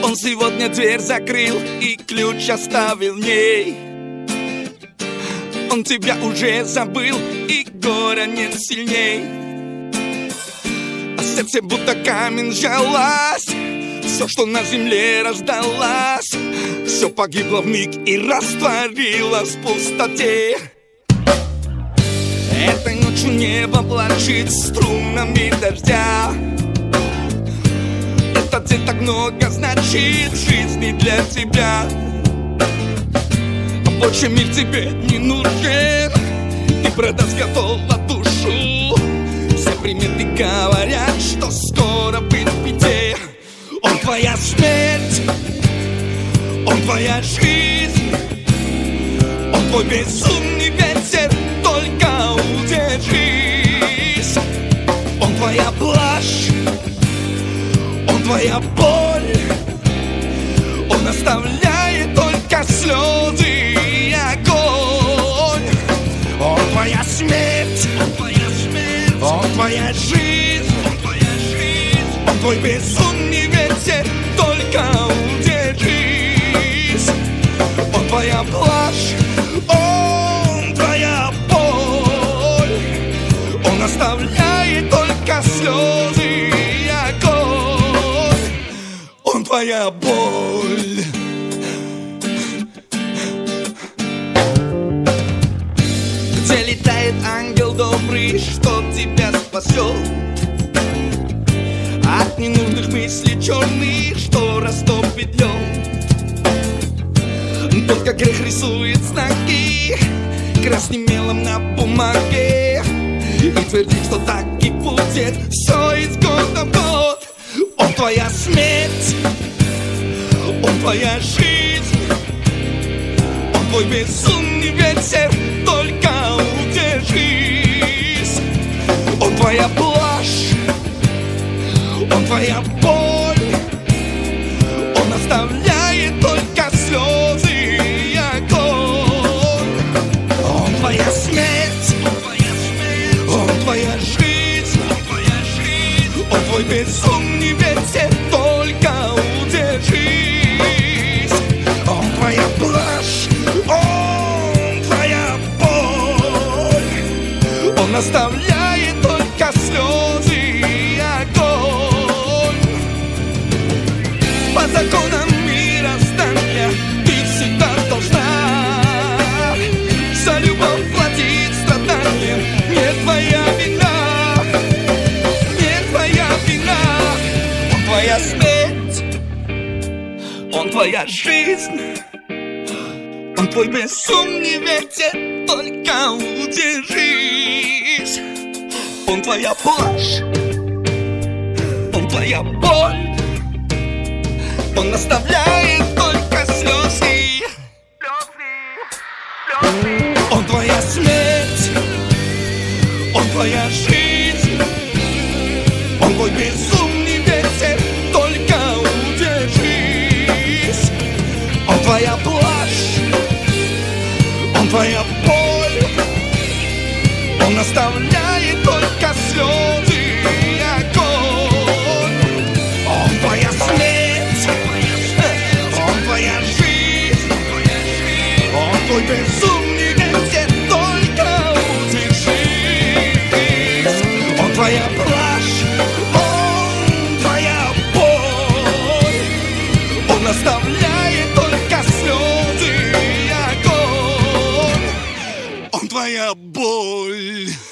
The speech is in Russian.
Он сегодня дверь закрыл и ключ оставил в ней. Он тебя уже забыл, и горя нет сильней. А сердце будто камень сжалось. Все, что на земле рождалось, все погибло вмиг и растворилось в пустоте. Этой ночью небо плачет струнами дождя. Этот день так много значит в жизни для тебя. А больше мир тебе не нужен. Ты продаст готова душу. Все приметы говорят, что скоро быть в беде. Он твоя смерть, он твоя жизнь, он твой безумный ветер, только удержись. Он твоя плащ, он твоя боль, он оставляет только слезы и огонь. Он твоя смерть, он твоя жизнь, он твой безумный ветер, только удержись. Он твоя плащ, он твоя боль, он оставляет только слезы и огонь. Он твоя боль. Где летает ангел добрый, что тебя спасет от ненужных мыслей черных, что растопит лед. Только грех рисует знаки красным мелом на бумаге и твердит, что так и будет все из года в год. Он твоя смерть, он твоя жизнь, он твой безумный ветер, только удержись. Он твоя плащ, он твоя боль, он оставляет только слезы и огонь. Он твоя смерть, он твоя жизнь, он твой безумный ветер, только удержись. Он твоя плащ, он твоя боль, он оставляет только слезы и огонь. По законам мироздания ты всегда должна за любовь платить страданием. Не твоя вина, не твоя вина. Он твоя смерть, он твоя жизнь, он твой безумный ветер, только удержись. Он твоя плащ, он твоя боль, он оставляет только слезы. Он твоя смерть, он твоя жизнь, он твой безумный ветер, только удержись. Он твоя плащ, он твоя боль, он оставляет только слезы и огонь. Он твоя смерть, он твоя жизнь, он твой безумный ветер, только удержись. Он твоя плащ, он твоя боль, он оставляет только слезы и огонь. Он твоя боль.